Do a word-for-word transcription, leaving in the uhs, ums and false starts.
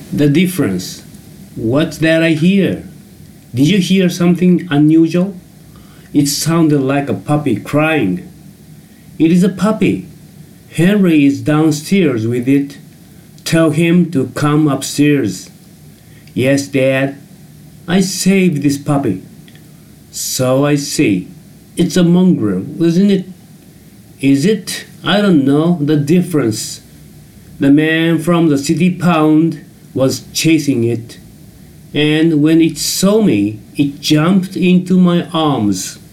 The difference. What's that I hear? Did you hear something unusual? It sounded like a puppy crying. It is a puppy. Henry is downstairs with it. Tell him to come upstairs. Yes, Dad. I saved this puppy. So I see. It's a mongrel, isn't it? Is it? I don't know the difference. The man from the city pound was chasing it, and when it saw me, it jumped into my arms.